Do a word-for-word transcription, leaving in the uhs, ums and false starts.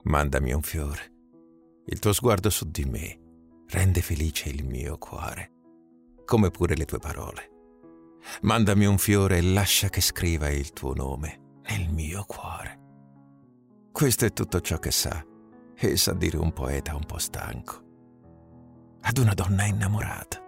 Mandami un fiore. Il tuo sguardo su di me rende felice il mio cuore, come pure le tue parole. Mandami un fiore e lascia che scriva il tuo nome nel mio cuore. Questo è tutto ciò che sa, e sa dire un poeta un po' stanco ad una donna innamorata.